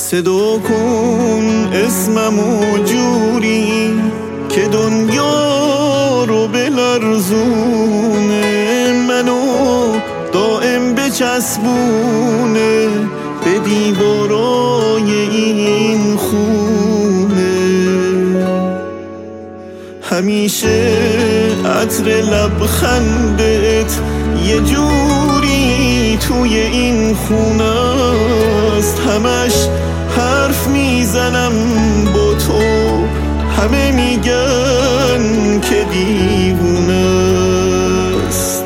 صدا کن اسممو جوری که دنیا رو بلرزونه، منو دائم بچسبونه به دیوارای این خونه. همیشه عطر لبخندت یه جوری توی این خونه است، همش حرف میزنم با تو، همه میگن که دیوونه است.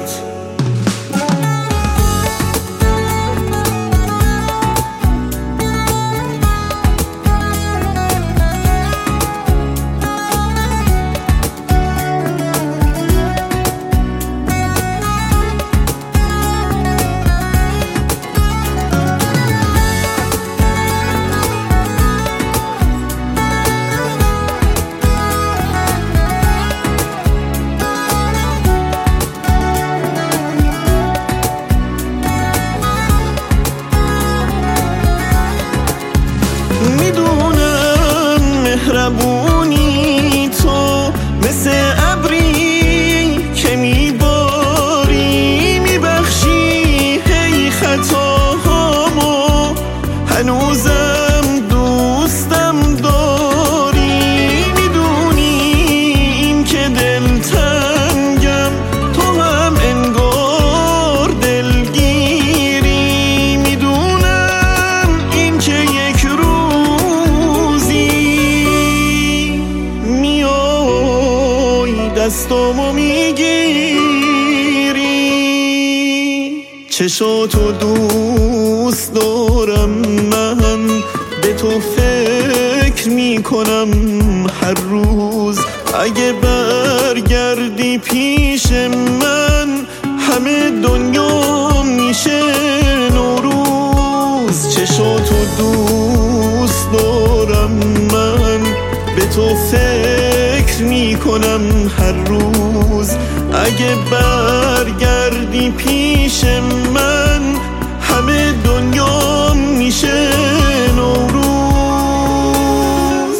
میدونم مهربونی تو مثل ابری که میباری، میبخشی هی خطاهامو، هنوزم دوستم داری. میدونی این که دلتنگم تو هم انگار دلگیری، میدونم این که یک دستامو میگیری. چشاتو دوست دارم من، به تو فکر میکنم هر روز، اگه برگردی پیش من همه دنیا میشه نوروز. چشاتو دوست دارم من، به تو فکر میکنم هر روز، اگه برگردی پیش من همه دنیا میشه نوروز.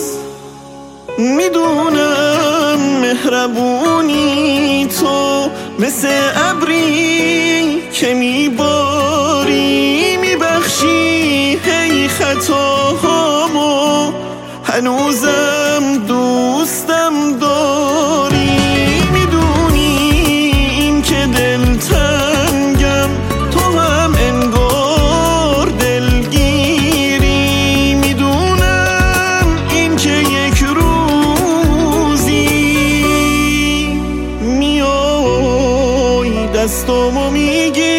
میدونم مهربونی تو مثل ابری که میباری، میبخشی هی خطاهامو، هنوزم دوستم داری. میدونی این که دلتنگم تو هم انگار دلگیری، میدونم این که یک روزی میای دستامو میگیری.